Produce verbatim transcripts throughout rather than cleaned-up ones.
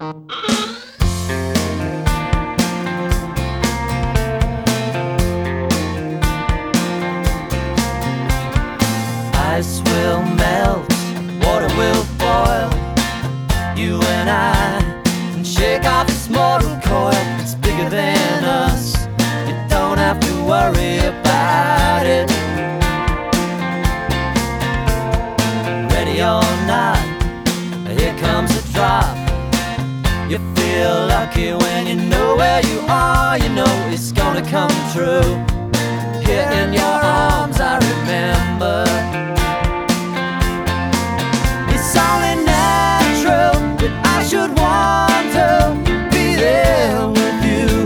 Ice will melt, water will boil. You and I can shake off this mortal coil. It's bigger than us, you don't have to worry about it. Ready or not, here comes a drop. You feel lucky when you know where you are. You know it's gonna come true. Here in your arms I remember. It's only natural that I should want to be there with you.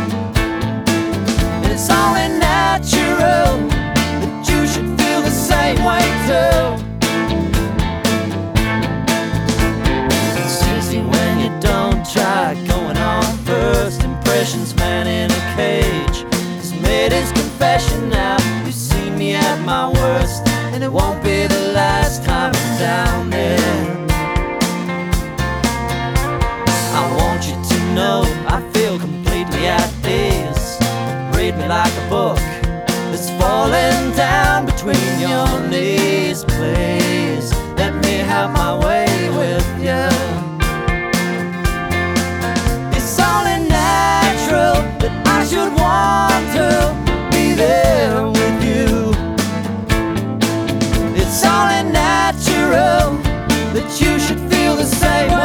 And it's only natural that you should feel the same way too. It's easy when you don't try. Going on first impressions, man in a cage. He's made his confession now. You've seen me at my worst, and it won't be the last time I'm down there. I want you to know I feel completely at ease. Read me like a book that's falling down between your knees. Please let me have my way with you. It's only natural that I should want to be there with you. It's only natural that you should feel the same